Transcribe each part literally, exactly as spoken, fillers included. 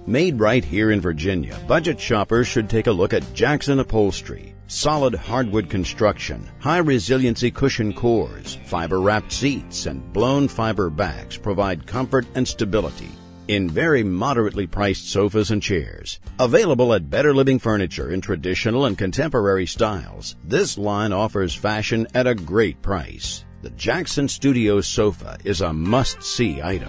Made right here in Virginia, budget shoppers should take a look at Jackson Upholstery. Solid hardwood construction, high resiliency cushion cores, fiber wrapped seats, and blown fiber backs provide comfort and stability in very moderately priced sofas and chairs. Available at Better Living Furniture in traditional and contemporary styles, this line offers fashion at a great price. The Jackson Studio Sofa is a must-see item.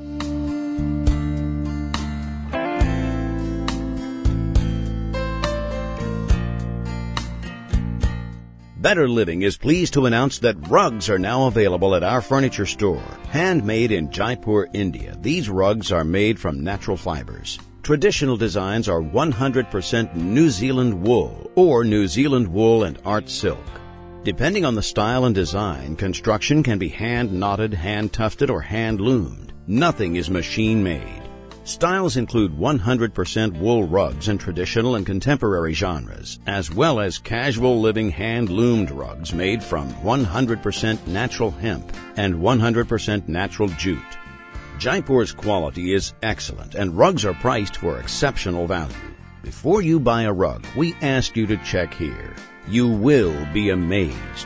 Better Living is pleased to announce that rugs are now available at our furniture store. Handmade in Jaipur, India, these rugs are made from natural fibers. Traditional designs are one hundred percent New Zealand wool or New Zealand wool and art silk. Depending on the style and design, construction can be hand-knotted, hand-tufted, or hand-loomed. Nothing is machine-made. Styles include one hundred percent wool rugs in traditional and contemporary genres, as well as casual living hand-loomed rugs made from one hundred percent natural hemp and one hundred percent natural jute. Jaipur's quality is excellent, and rugs are priced for exceptional value. Before you buy a rug, we ask you to check here. You will be amazed.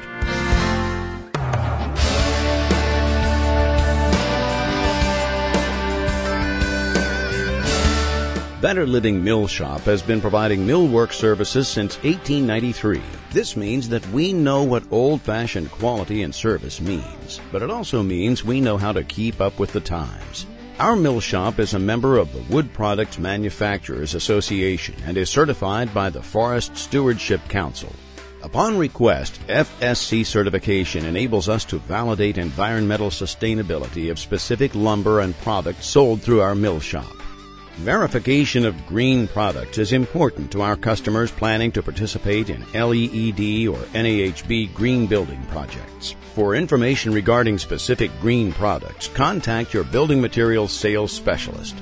Better Living Mill Shop has been providing millwork services since eighteen ninety-three. This means that we know what old-fashioned quality and service means, but it also means we know how to keep up with the times. Our mill shop is a member of the Wood Products Manufacturers Association and is certified by the Forest Stewardship Council. Upon request, F S C certification enables us to validate environmental sustainability of specific lumber and products sold through our mill shop. Verification of green products is important to our customers planning to participate in L E E D or N A H B green building projects. For information regarding specific green products, contact your building materials sales specialist.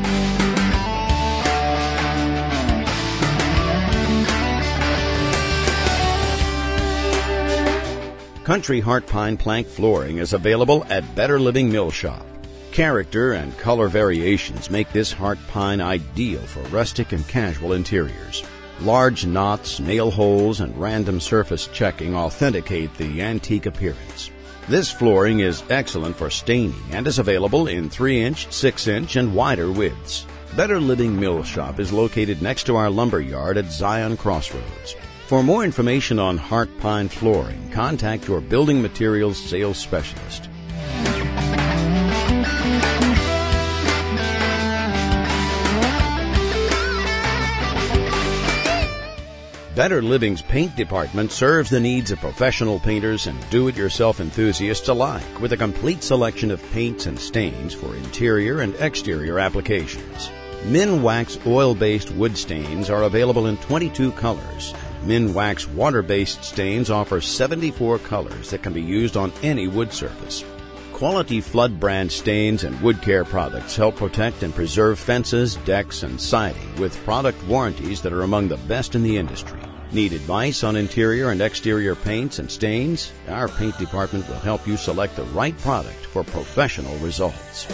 Country Heart Pine Plank Flooring is available at Better Living Mill Shop. Character and color variations make this heart pine ideal for rustic and casual interiors. Large knots, nail holes, and random surface checking authenticate the antique appearance. This flooring is excellent for staining and is available in three inch, six inch, and wider widths. Better Living Mill Shop is located next to our lumber yard at Zion Crossroads. For more information on heart pine flooring, contact your building materials sales specialist. Better Living's paint department serves the needs of professional painters and do-it-yourself enthusiasts alike with a complete selection of paints and stains for interior and exterior applications. Minwax oil-based wood stains are available in twenty-two colors. Minwax water-based stains offer seventy-four colors that can be used on any wood surface. Quality Flood brand stains and wood care products help protect and preserve fences, decks, and siding with product warranties that are among the best in the industry. Need advice on interior and exterior paints and stains? Our paint department will help you select the right product for professional results.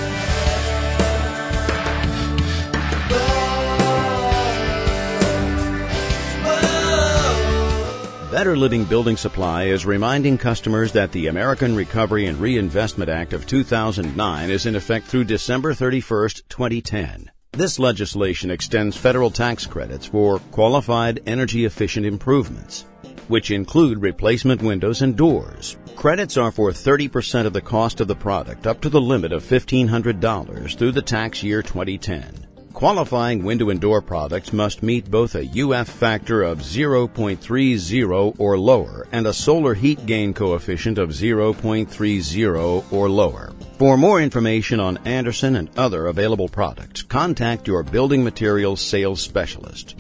Better Living Building Supply is reminding customers that the American Recovery and Reinvestment Act of two thousand nine is in effect through December thirty-first, twenty ten. This legislation extends federal tax credits for qualified energy-efficient improvements, which include replacement windows and doors. Credits are for thirty percent of the cost of the product up to the limit of fifteen hundred dollars through the tax year twenty ten. Qualifying window and door products must meet both a U F factor of zero point three zero or lower and a solar heat gain coefficient of zero point three zero or lower. For more information on Andersen and other available products, contact your building materials sales specialist.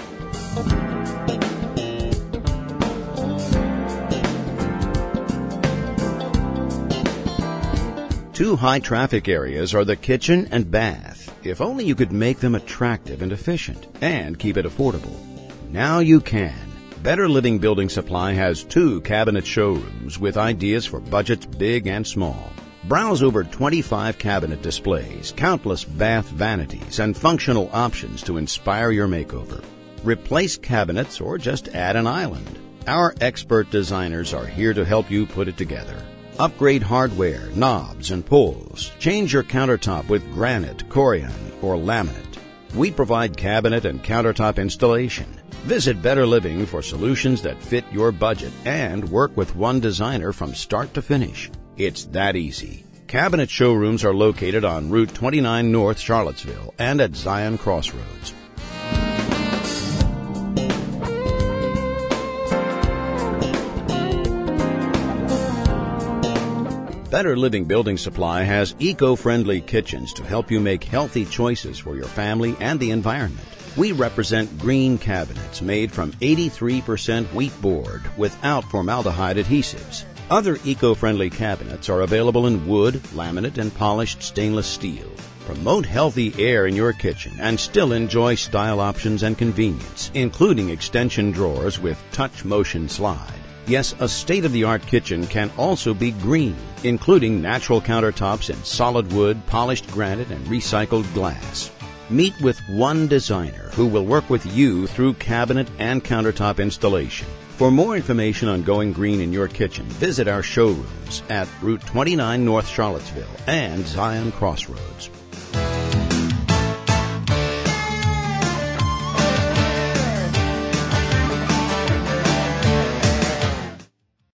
Two high traffic areas are the kitchen and bath. If only you could make them attractive and efficient and keep it affordable. Now you can. Better Living Building Supply has two cabinet showrooms with ideas for budgets big and small. Browse over twenty-five cabinet displays, countless bath vanities, and functional options to inspire your makeover. Replace cabinets or just add an island. Our expert designers are here to help you put it together. Upgrade hardware, knobs, and pulls. Change your countertop with granite, corian, or laminate. We provide cabinet and countertop installation. Visit Better Living for solutions that fit your budget and work with one designer from start to finish. It's that easy. Cabinet showrooms are located on Route twenty-nine North, Charlottesville, and at Zion Crossroads. Better Living Building Supply has eco-friendly kitchens to help you make healthy choices for your family and the environment. We represent green cabinets made from eighty-three percent wheat board without formaldehyde adhesives. Other eco-friendly cabinets are available in wood, laminate, and polished stainless steel. Promote healthy air in your kitchen and still enjoy style options and convenience, including extension drawers with touch motion slide. Yes, a state-of-the-art kitchen can also be green, including natural countertops in solid wood, polished granite, and recycled glass. Meet with one designer who will work with you through cabinet and countertop installation. For more information on going green in your kitchen, visit our showrooms at Route twenty-nine North, Charlottesville, and Zion Crossroads.